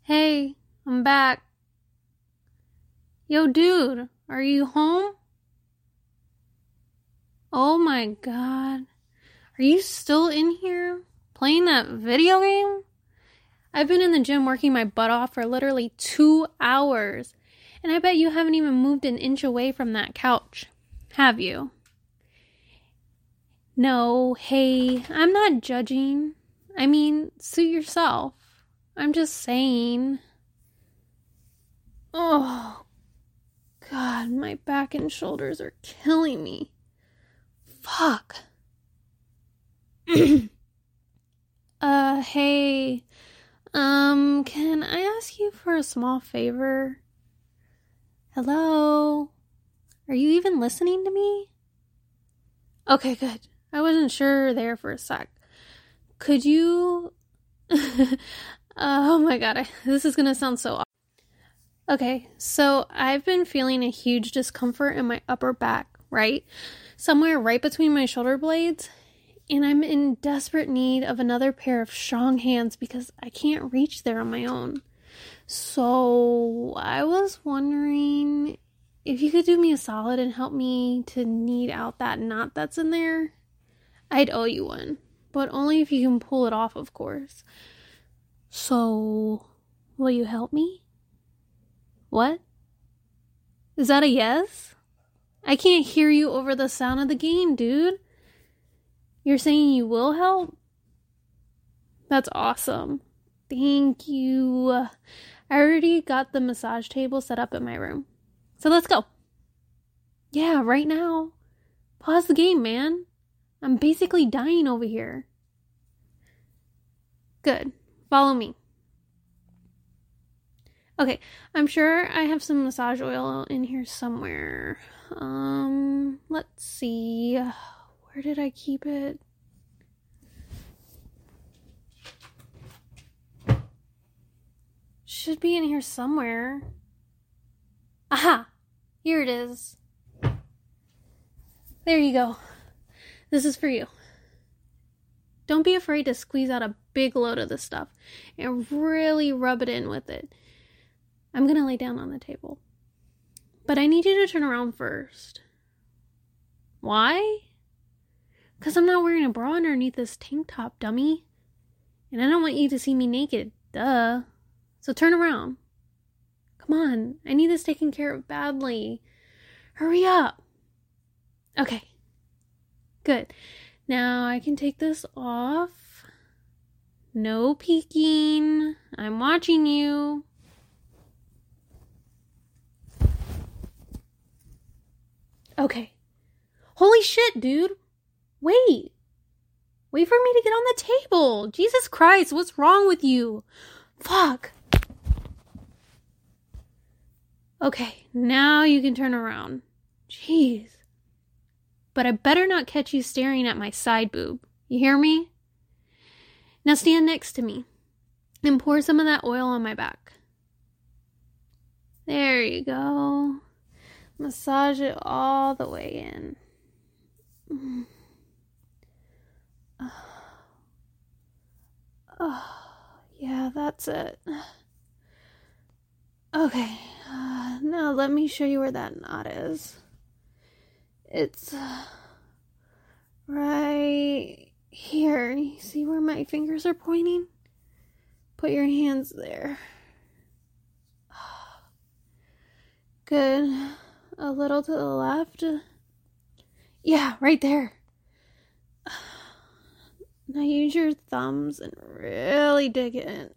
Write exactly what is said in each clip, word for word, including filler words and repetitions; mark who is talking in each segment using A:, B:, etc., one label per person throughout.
A: Hey, I'm back. Yo, dude, are you home? Oh my god. Are you still in here playing that video game? I've been in the gym working my butt off for literally two hours, and I bet you haven't even moved an inch away from that couch, have you? No, hey, I'm not judging. I mean, suit yourself. I'm just saying. Oh, God, my back and shoulders are killing me. Fuck. uh, hey, um, can I ask you for a small favor? Hello? Are you even listening to me? Okay, good. I wasn't sure there for a sec. Could you... oh my god, I, this is gonna sound so awful. Okay, so I've been feeling a huge discomfort in my upper back, right? Somewhere right between my shoulder blades, and I'm in desperate need of another pair of strong hands because I can't reach there on my own. So I was wondering if you could do me a solid and help me to knead out that knot that's in there. I'd owe you one, but only if you can pull it off, of course. So, will you help me? What? Is that a yes? I can't hear you over the sound of the game, dude. You're saying you will help? That's awesome. Thank you. I already got the massage table set up in my room. So let's go. Yeah, right now. Pause the game, man. I'm basically dying over here. Good. Follow me. Okay, I'm sure I have some massage oil in here somewhere. Um, let's see. Where did I keep it? Should be in here somewhere. Aha! Here it is. There you go. This is for you. Don't be afraid to squeeze out a big load of this stuff and really rub it in with it. I'm gonna lay down on the table. But I need you to turn around first. Why? Because I'm not wearing a bra underneath this tank top, dummy. And I don't want you to see me naked. Duh. So turn around. Come on. I need this taken care of badly. Hurry up. Okay. Good. Now I can take this off. No peeking. I'm watching you. Okay. Holy shit, dude. Wait. Wait for me to get on the table. Jesus Christ, what's wrong with you? Fuck. Okay, now you can turn around. Jeez. But I better not catch you staring at my side boob. You hear me? Now stand next to me and pour some of that oil on my back. There you go. Massage it all the way in. Mm. Oh. Oh, yeah, that's it. Okay, uh, now let me show you where that knot is. It's uh, right here. You see where my fingers are pointing? Put your hands there. Good. A little to the left. Yeah, right there. Now use your thumbs and really dig in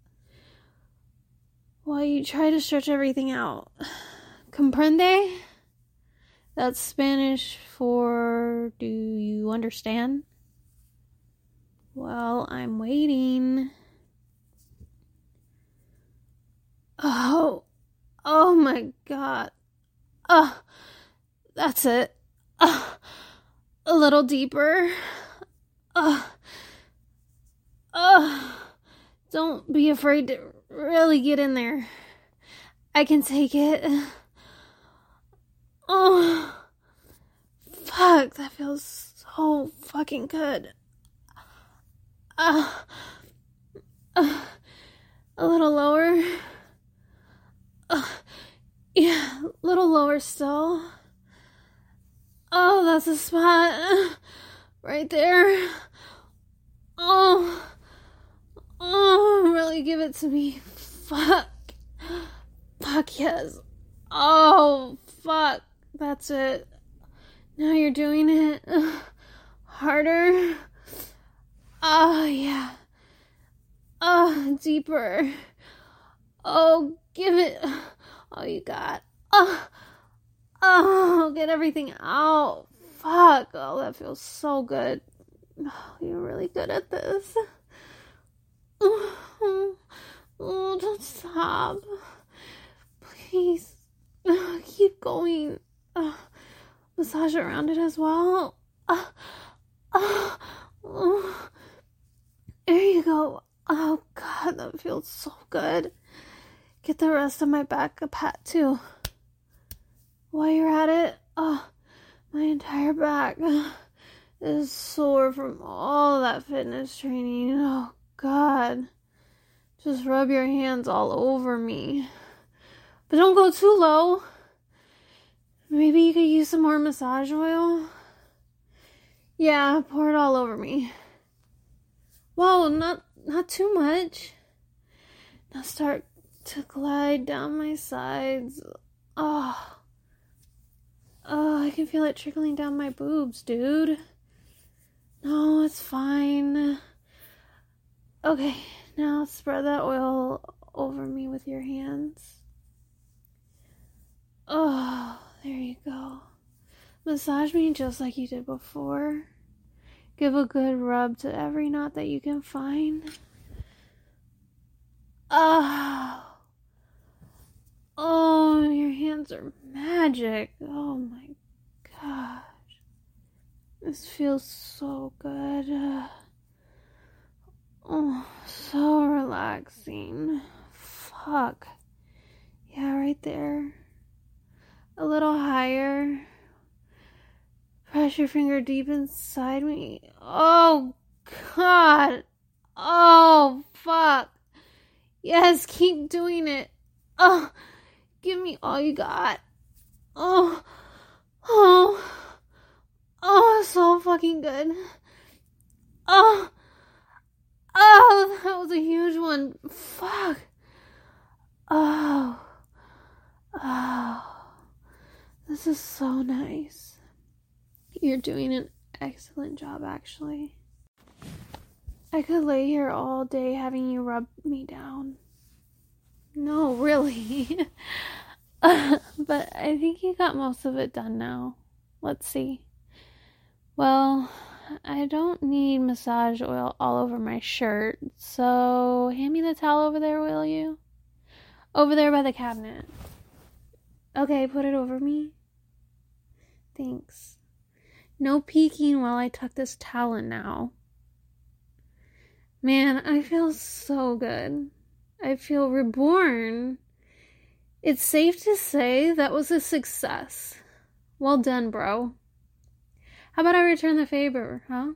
A: while you try to stretch everything out. Comprende? That's Spanish for do you understand? Well, I'm waiting. Oh, oh my god. Oh, that's it. Oh, a little deeper. Oh, oh, don't be afraid to really get in there. I can take it. Oh, fuck, that feels so fucking good. Uh, uh, A little lower. Uh, yeah, a little lower still. Oh, that's a spot. Right there. Oh. Oh, really give it to me. Fuck. Fuck yes. Oh, fuck. That's it. Now you're doing it. Harder. Oh, yeah. Oh, deeper. Oh, give it all you got. Oh, oh, get everything out. Fuck. Oh, that feels so good. Oh, you're really good at this. Oh, oh, don't stop. Please. Oh, keep going. Oh, massage around it as well. Oh, oh, oh. There you go. Oh, God, that feels so good. Get the rest of my back a pat, too. While you're at it, oh, my entire back is sore from all that fitness training. Oh, God. Just rub your hands all over me. But don't go too low. Maybe you could use some more massage oil. Yeah, pour it all over me. Whoa, not not too much. Now start to glide down my sides. Oh. Oh, I can feel it trickling down my boobs, dude. No, it's fine. Okay, now spread that oil over me with your hands. Oh, there you go. Massage me just like you did before. Give a good rub to every knot that you can find. Oh. Oh, your hands are magic. Oh my gosh. This feels so good. Uh, oh, so relaxing. Fuck. Yeah, right there. A little higher. Press your finger deep inside me. Oh, God. Oh, fuck. Yes, keep doing it. Oh, give me all you got. Oh, oh, oh, so fucking good. Oh, oh, that was a huge one. Fuck. Oh, oh, this is so nice. You're doing an excellent job, actually. I could lay here all day having you rub me down. No, really. uh, but I think you got most of it done now. Let's see. Well, I don't need massage oil all over my shirt, so hand me the towel over there, will you? Over there by the cabinet. Okay, put it over me. Thanks. No peeking while I tuck this towel in now. Man, I feel so good. I feel reborn. It's safe to say that was a success. Well done, bro. How about I return the favor, huh?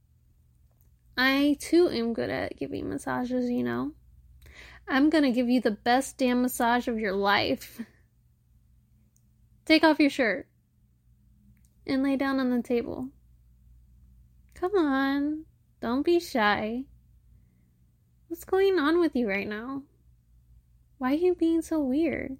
A: I, too, am good at giving massages, you know. I'm gonna give you the best damn massage of your life. Take off your shirt. And lay down on the table. Come on. Don't be shy. What's going on with you right now? Why are you being so weird?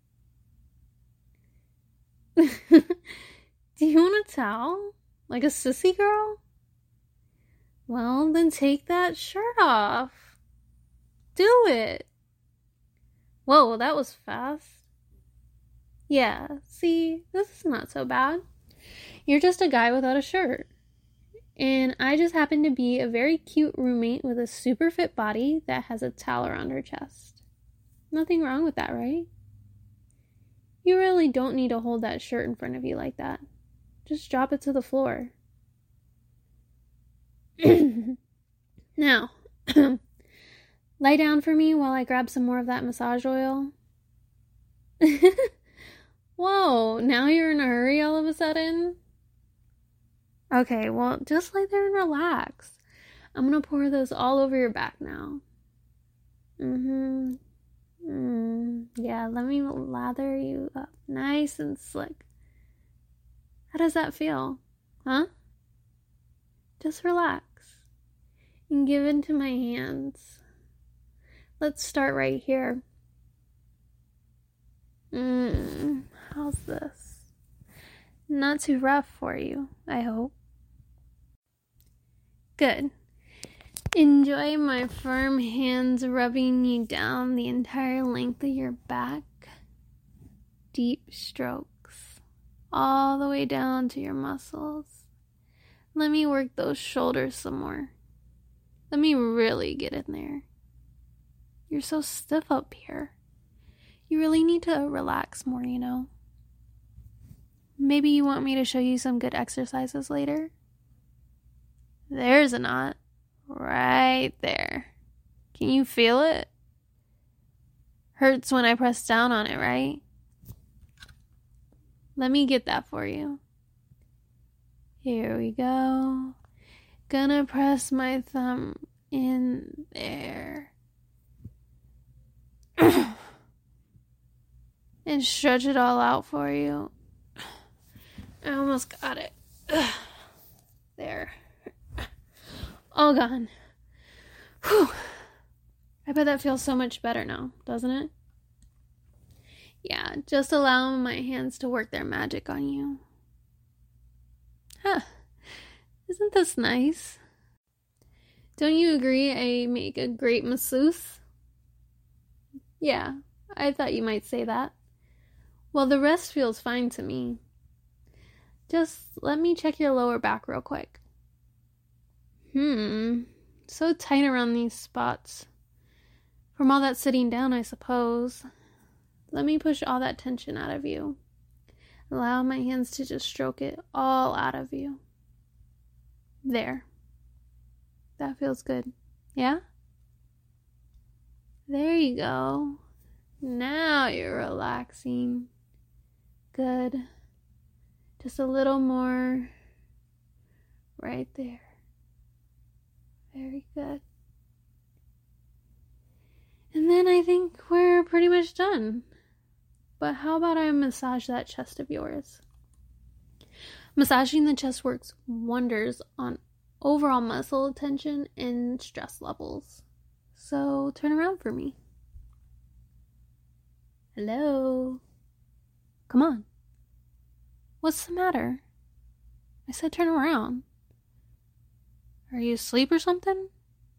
A: Do you want a towel? Like a sissy girl? Well, then take that shirt off. Do it. Whoa, that was fast. Yeah, see, this is not so bad. You're just a guy without a shirt. And I just happen to be a very cute roommate with a super fit body that has a towel around her chest. Nothing wrong with that, right? You really don't need to hold that shirt in front of you like that. Just drop it to the floor. Now, lie down for me while I grab some more of that massage oil. Whoa, now you're in a hurry all of a sudden? Okay, well, just lay there and relax. I'm gonna pour this all over your back now. Mm-hmm. Mm, yeah, let me lather you up nice and slick. How does that feel? Huh? Just relax and give into my hands. Let's start right here. Mmm, how's this? Not too rough for you, I hope. Good. Enjoy my firm hands rubbing you down the entire length of your back. Deep strokes, all the way down to your muscles. Let me work those shoulders some more. Let me really get in there. You're so stiff up here. You really need to relax more, you know. Maybe you want me to show you some good exercises later? There's a knot. Right there. Can you feel it? Hurts when I press down on it, right? Let me get that for you. Here we go. Gonna press my thumb in there. And stretch it all out for you. I almost got it. There. All gone. Whew. I bet that feels so much better now, doesn't it? Yeah, just allow my hands to work their magic on you. Huh. Isn't this nice? Don't you agree I make a great masseuse? Yeah, I thought you might say that. Well, the rest feels fine to me. Just let me check your lower back real quick. Hmm, so tight around these spots. From all that sitting down, I suppose. Let me push all that tension out of you. Allow my hands to just stroke it all out of you. There. That feels good. Yeah? There you go. Now you're relaxing. Good. Just a little more. Right there. Very good. And then I think we're pretty much done. But how about I massage that chest of yours? Massaging the chest works wonders on overall muscle tension and stress levels. So turn around for me. Hello? Come on. What's the matter? I said turn around. Are you asleep or something?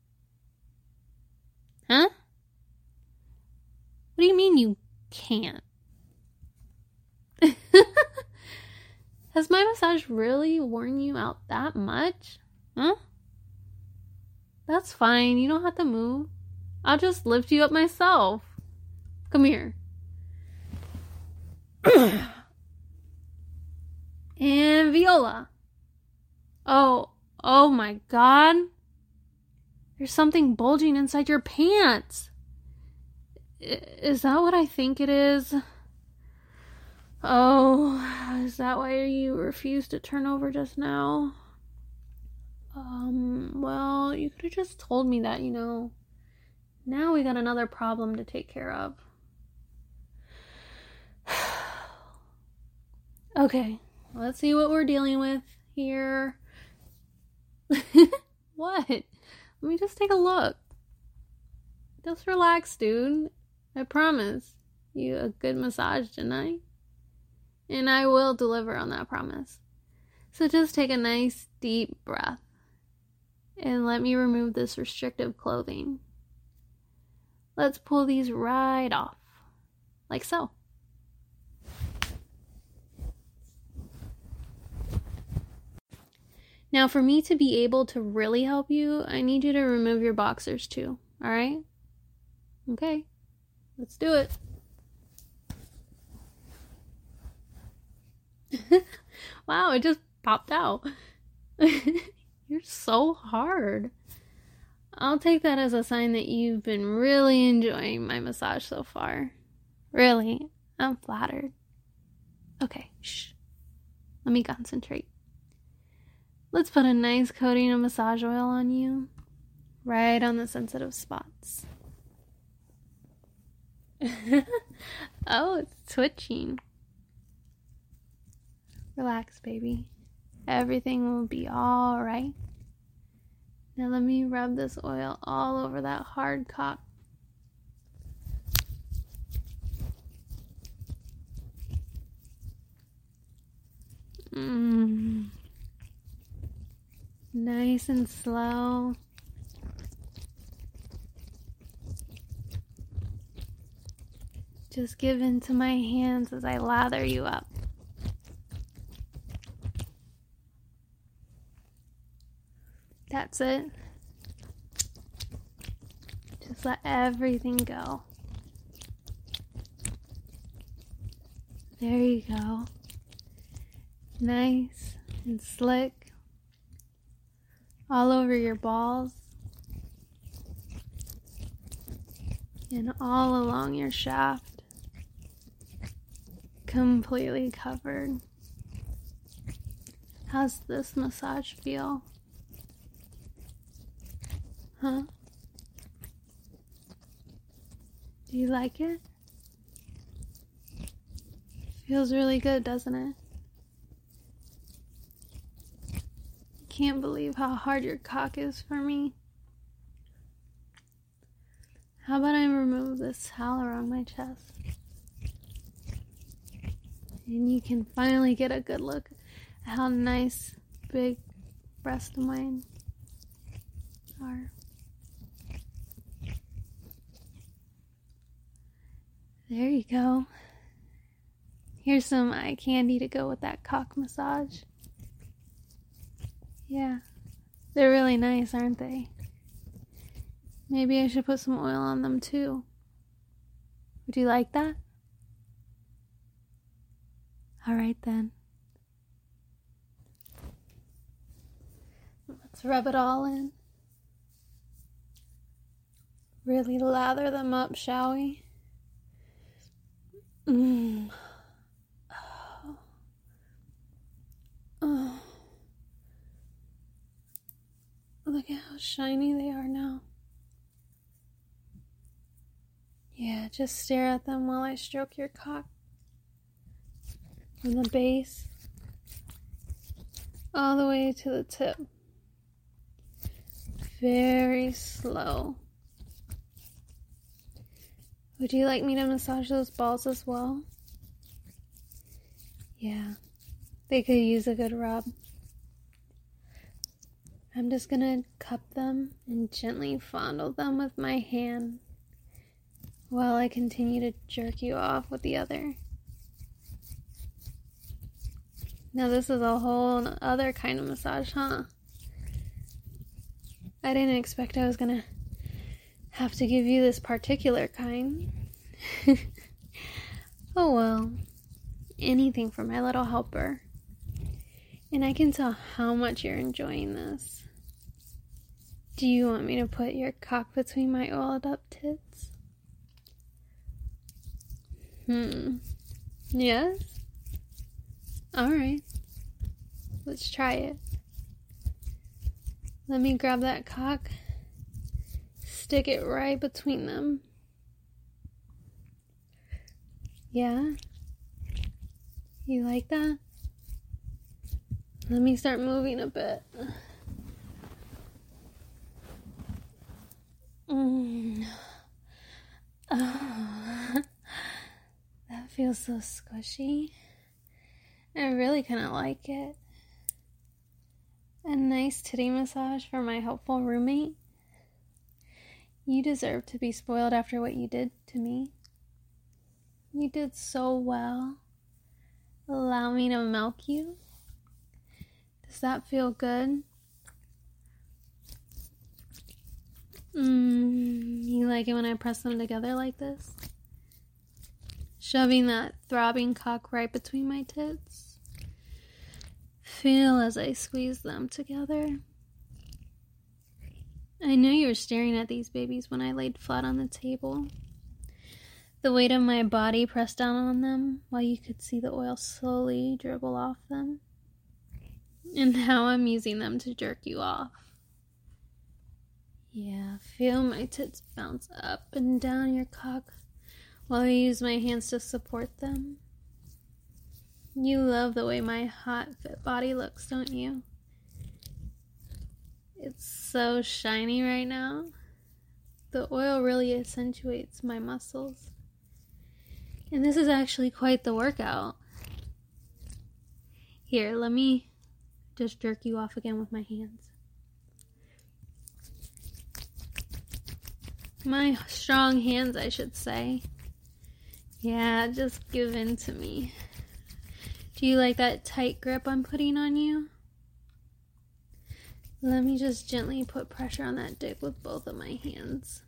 A: Huh? What do you mean you can't? Has my massage really worn you out that much? Huh? That's fine. You don't have to move. I'll just lift you up myself. Come here. And Viola. Oh, oh my God. There's something bulging inside your pants. Is that what I think it is? Oh, is that why you refused to turn over just now? Um, well, you could have just told me that, you know. Now we got another problem to take care of. Okay, let's see what we're dealing with here. What? Let me just take a look. Just relax, dude. I promise you a good massage tonight. And I will deliver on that promise. So just take a nice deep breath. And let me remove this restrictive clothing. Let's pull these right off. Like so. Now for me to be able to really help you, I need you to remove your boxers too. Alright? Okay. Let's do it. Wow, it just popped out. You're so hard. I'll take that as a sign that you've been really enjoying my massage so far. Really, I'm flattered. Okay, shh. Let me concentrate. Let's put a nice coating of massage oil on you. Right on the sensitive spots. Oh, it's twitching. Relax, baby. Everything will be all right. Now let me rub this oil all over that hard cock. Mmm. Nice and slow. Just give in to my hands as I lather you up. That's it. Just let everything go. There you go. Nice and slick. All over your balls. And all along your shaft. Completely covered. How's this massage feel? Huh? Do you like it? Feels really good, doesn't it? Can't believe how hard your cock is for me. How about I remove this towel around my chest? And you can finally get a good look at how nice, big breasts of mine are. There you go. Here's some eye candy to go with that cock massage. Yeah, they're really nice, aren't they? Maybe I should put some oil on them too. Would you like that? Alright then. Let's rub it all in. Really lather them up, shall we? Mmm. Oh. Oh. Look at how shiny they are now. Yeah, just stare at them while I stroke your cock. From the base all the way to the tip. Very slow. Would you like me to massage those balls as well? Yeah, they could use a good rub. I'm just gonna cup them and gently fondle them with my hand while I continue to jerk you off with the other. Now this is a whole other kind of massage, huh? I didn't expect I was gonna have to give you this particular kind. Oh well, anything for my little helper. And I can tell how much you're enjoying this. Do you want me to put your cock between my oiled up tits? Hmm. Yes? Alright. Let's try it. Let me grab that cock. Stick it right between them. Yeah? You like that? Let me start moving a bit. Mm. Oh, that feels so squishy. I really kind of like it. A nice titty massage for my helpful roommate. You deserve to be spoiled after what you did to me. You did so well. Allow me to milk you. Does that feel good? Mmm, you like it when I press them together like this? Shoving that throbbing cock right between my tits. Feel as I squeeze them together. I knew you were staring at these babies when I laid flat on the table. The weight of my body pressed down on them while you could see the oil slowly dribble off them. And now I'm using them to jerk you off. Yeah, feel my tits bounce up and down your cock while I use my hands to support them. You love the way my hot, fit body looks, don't you? It's so shiny right now. The oil really accentuates my muscles. And this is actually quite the workout. Here, let me just jerk you off again with my hands. My strong hands, I should say. Yeah, just give in to me. Do you like that tight grip I'm putting on you? Let me just gently put pressure on that dick with both of my hands.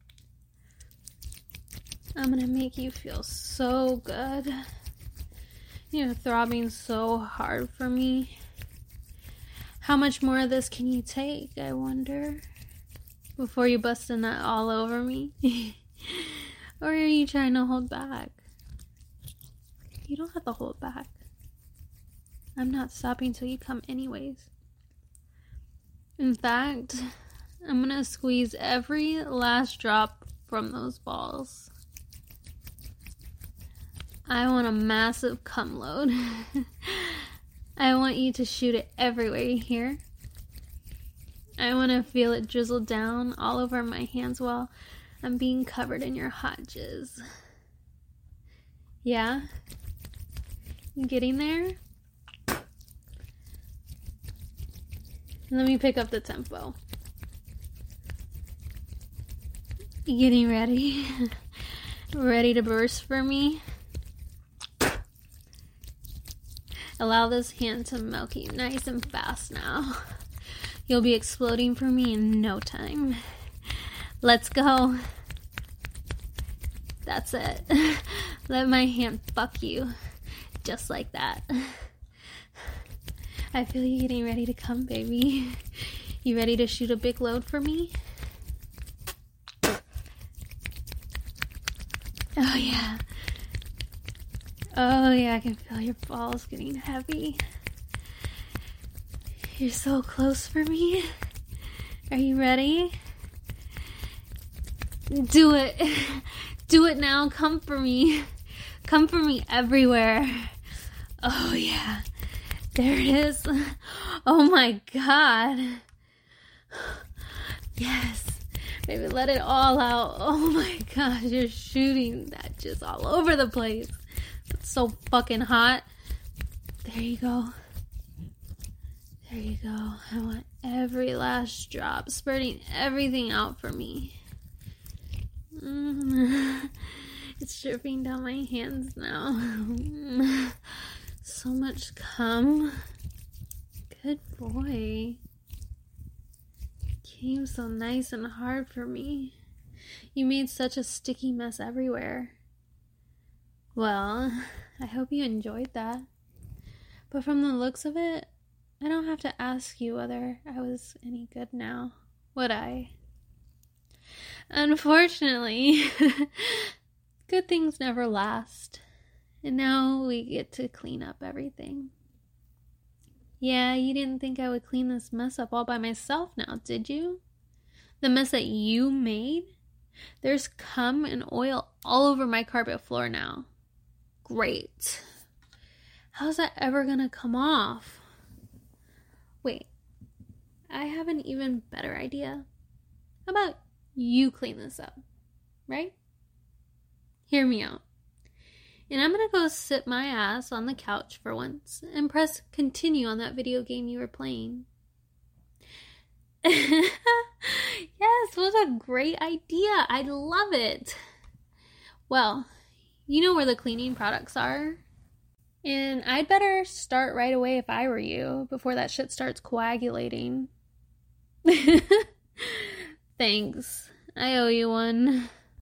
A: I'm gonna make you feel so good. You're throbbing so hard for me. How much more of this can you take, I wonder? Before you bust a nut all over me? Or are you trying to hold back? You don't have to hold back. I'm not stopping till you come anyways. In fact, I'm gonna squeeze every last drop from those balls. I want a massive cum load. I want you to shoot it everywhere, you hear? I want to feel it drizzle down all over my hands while I'm being covered in your hot jizz. Yeah? You getting there? Let me pick up the tempo. You getting ready? Ready to burst for me? Allow this hand to milk you nice and fast now. You'll be exploding for me in no time. Let's go. That's it. Let my hand fuck you. Just like that. I feel you getting ready to come, baby. You ready to shoot a big load for me? Oh, yeah. Oh, yeah, I can feel your balls getting heavy. You're so close for me. Are you ready? Do it. Do it now. Come for me. Come for me everywhere. Oh, yeah. There it is. Oh, my God. Yes. Baby, let it all out. Oh, my gosh. You're shooting that just all over the place. It's so fucking hot. There you go. There you go. I want every last drop, spurting everything out for me. Mm. It's dripping down my hands now. Mm. So much cum. Good boy. Came so nice and hard for me. You made such a sticky mess everywhere. Well, I hope you enjoyed that. But from the looks of it, I don't have to ask you whether I was any good now, would I? Unfortunately, good things never last. And now we get to clean up everything. Yeah, you didn't think I would clean this mess up all by myself now, did you? The mess that you made? There's cum and oil all over my carpet floor now. Great. How's that ever gonna come off? Wait, I have an even better idea. How about you clean this up, right? Hear me out. And I'm gonna go sit my ass on the couch for once and press continue on that video game you were playing. Yes, what a great idea. I love it. Well, you know where the cleaning products are. And I'd better start right away if I were you, before that shit starts coagulating. Thanks. I owe you one.